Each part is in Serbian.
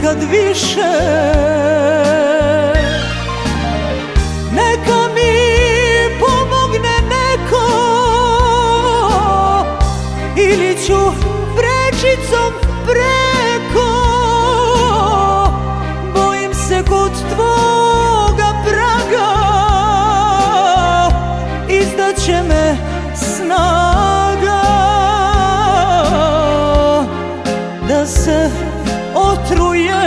nikad više. Neka mi pomogne neko, ili ću prečicom preko. Bojim se kod tvoga praga, izdaće me snaga da se otrujem,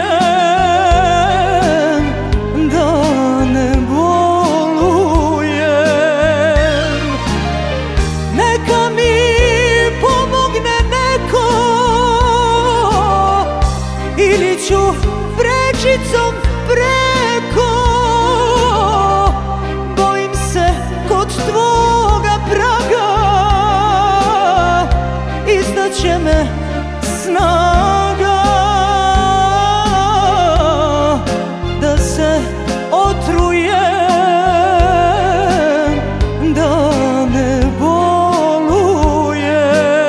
da ne bolujem. Neka mi pomogne neko, ili ću prečicom preko. Bojim se kod tvoga praga, izdaće me snaga da se otrujem, da ne bolujem.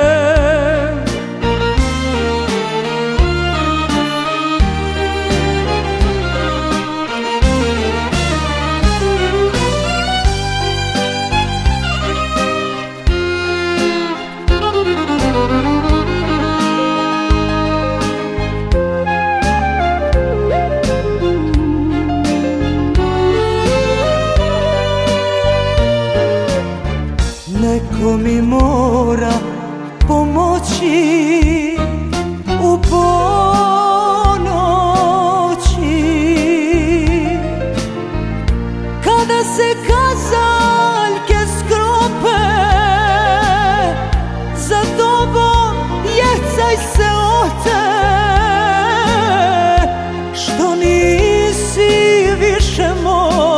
Neko mi mora pomoći u ponoći, kada se kazaljke sklope, za tobom jecaj se ote, što nisi više moj.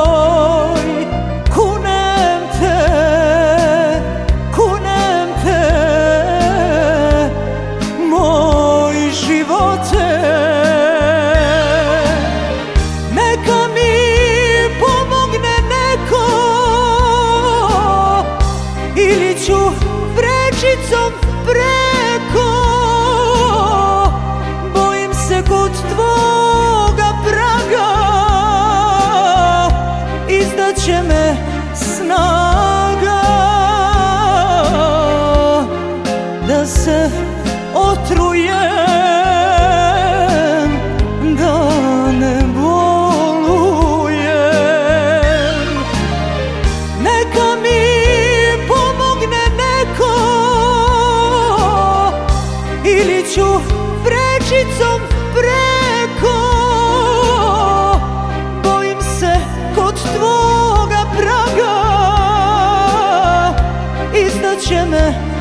Neka mi pomogne neko, ili ću prečicom preko. Bojim se kod tvoga praga, izdaće me snaga da se otrujem, da ne bolujem. Neka mi pomogne neko, ili ću prečicom preko. Bojim se kod tvoga praga, izdaće me